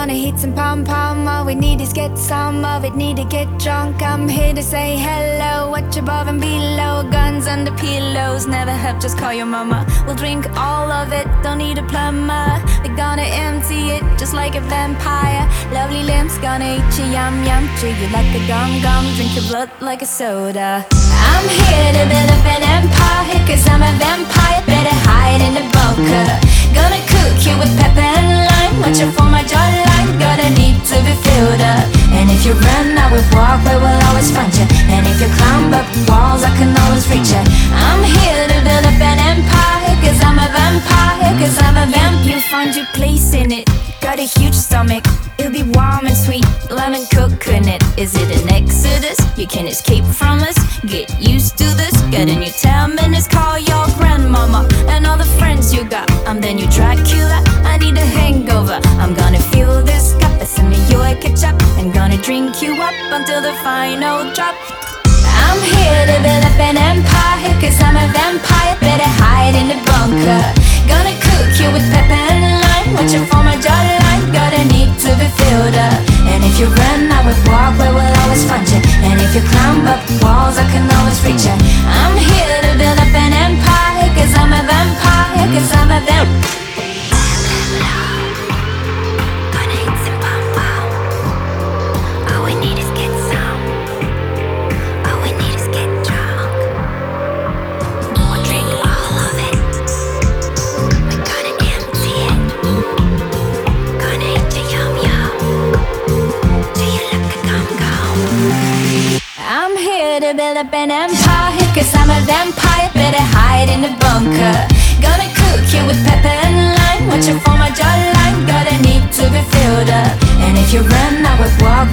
gonna hit some pom-pom. All we need is get some of it, need to get drunk. I'm here to say hello, watch above and below. Guns under pillows, never help, just call your mama. We'll drink all of it, don't need a plumber. We're gonna empty it, just like a vampire. Lovely limbs, gonna eat you, yum yum. Treat you like a gum-gum, drink your blood like a soda. I'm here to build up an empire, cause I'm a vampire, better hide in the bunker. Gonna cook you with pepper and lime, watch out for my jawline, gonna need to be filled up. And if you run, I will walk, I will always find you. And if you climb up walls, I can always reach you. I'm here to build up an empire, cause I'm a vampire, cause I'm a vamp. You'll find your place in it, got a huge stomach, it'll be warm and sweet, lemon coconut. Is it an exodus? You can escape from us, get used to this. Got a new 10 minutes, call your grandmama and all the friends you got. I'm the new Dracula, I need a hangover. I'm gonna fill this cup with some of your ketchup and gonna drink you up until the final drop. I'm here to build up an empire, cause I'm a vampire, better hide in the bunker. Gonna cook you with pepper and lime, watch out for my jawline, gonna need to be filled up. And if you run, I will walk, I will always find you. And if you climb up walls, I can always reach you. I'm here to build up an empire, cause I'm a vampire, cause I'm a vampire. Gonna eat some pom-pom. All we need is get some. All we need is get drunk. We'll drink all of it. We're gonna empty it. Gonna eat your yum-yum. Do you look a gum-gum? I'm here to build up an empire, cause I'm a vampire, better hide in the bunker. Gonna cook you with pepper and lime, watch out for my jawline, gonna need to be filled up. And if you run, I will walk,